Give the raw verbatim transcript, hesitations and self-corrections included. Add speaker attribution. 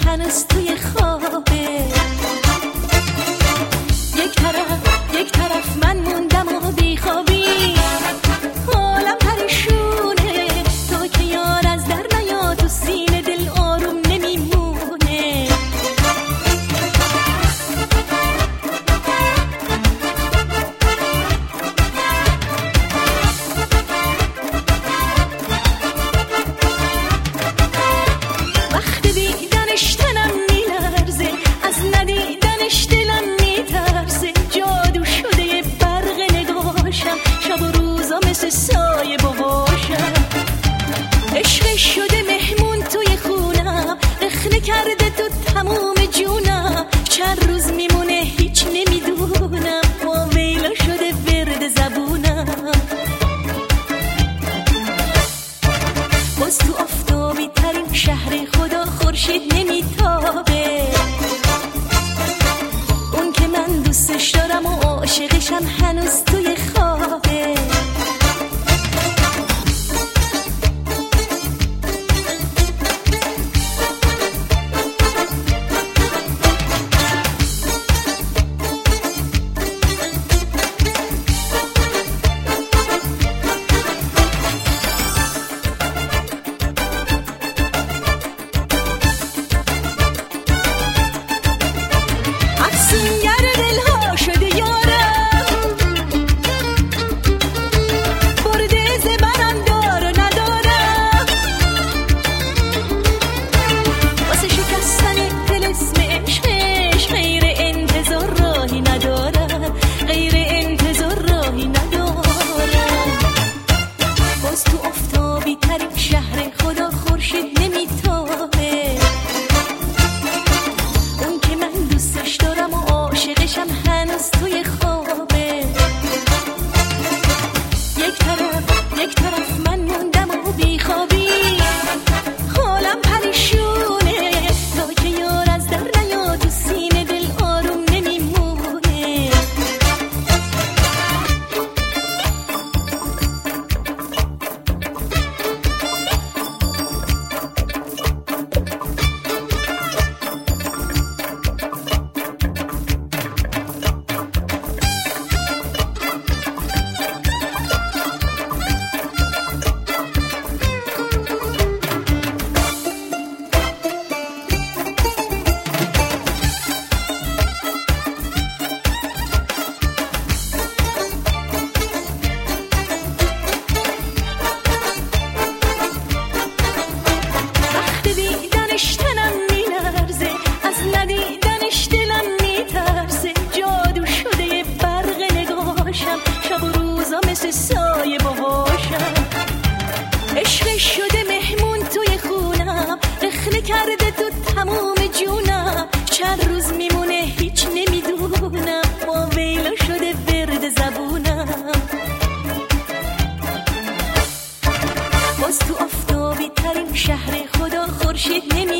Speaker 1: هنوز توی خوابه. یک طرف یک طرف من موندم و بیخوابی، حالم پریشونه تا که یار از در نیاد تو سینه دل آروم نمیمونه. وقتی دیدنش تنم میلرزه، از ندیدنش دلم میترسه. جادو شده یه برق نگاشم، شب و روزا مثل سایه باشم. عشقش شده مهمون توی خونم، رخنه کرده تو تموم جونم. چند روز میمونه هیچ نمیدونم، با ویلا شده ورد زبونم. باز تو آفتابی ترین شهر خدا خورشید نمیتابه. اون که من دوستش دارم و عاشقشم هنوز توی خوابه. افسونگر دلها شده یارم، برده زبرم دار و ندارم. واسه شکستن طلسم عشقش غیر انتظار راهی ندارم، غیر انتظار راهی ندارم. باز تو آفتابی ترین شهر خدا خورشید نمیتابه. اون که من دوستش دارم و عاشقشم هنوز توی خوابه. یک طرف یک طرف من موندم و بیخوابی، حالم پریشونه تا که یار از در نیاد تو سینه دل آروم نمیمونه. وقتی دیدنش تنم میلرزه، از ندیدنش دلم میترسه. جادو شده یه برق نگاشم، شب و روزا مثل سایه باشم. عشقش شده مهمون توی خونم، رخنه کرده تو تموم جونم. چند روز میمونه هیچ نمیدونم، با ویلا شده ورد زبونم. باز تو آفتابی ترین شهر خدا خورشید نمی